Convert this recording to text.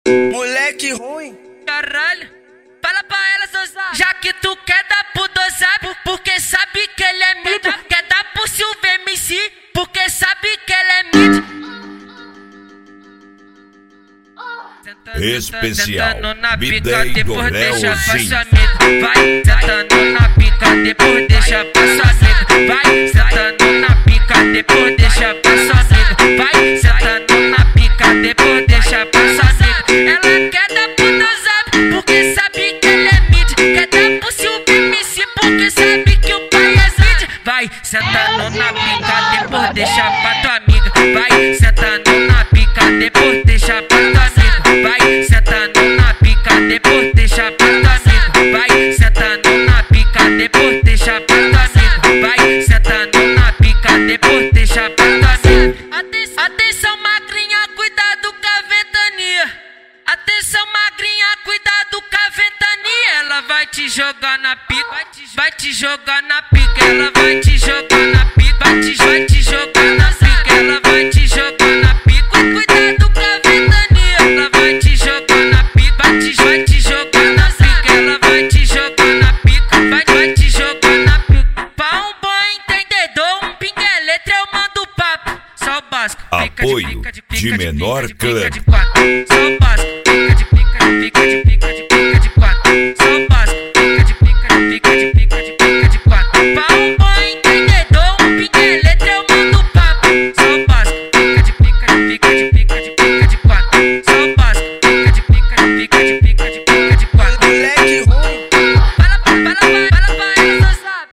Moleque ruim. Caralho, fala pra ela, Zozá. Já que tu quer dar pro Dozap, porque sabe que ele é mito. Quer dar pro Silva MC, porque sabe que ele é mito. Especial Sentando na pica, Bidei do depois deixa pra Leozinho. sua amiga. Vai sentando na pica, depois deixa pra sua amiga. Vai sentando na pica, depois deixa pra sua amiga. Vai sentando na pica, depois deixa pra sua amiga. Ela quer dar pro Dozap, porque sabe que ele é mid. Quer dar pro Silva MC, porque sabe que o pai é mid. Vai sentando na pica, depois deixa pra tua amiga. Vai sentando na pica, depois deixa pra tua amiga. Vai sentando na pica, depois deixa pra tua amiga. Vai sentando na pica, depois deixa pra tua amiga. Vai sentando na pica, depois deixa pra tua amiga. Atenção magrinha, cuidado com a ventania. Atenção magrinha, cuidado com a ventania. Ela vai te jogar na pica, vai te jogar na pica. Ela vai te jogar na pica, vai te jogar na pica. Ela vai te jogar na pica, cuidado com a ventania. Ela vai te jogar na pica, vai te jogar na pica. Ela vai te jogar na pica, vai te jogar na pica. Pra um bom entendedor, um pinga é letra, eu mando papo. Só o básico. Apoio de menor clã. Só o básico.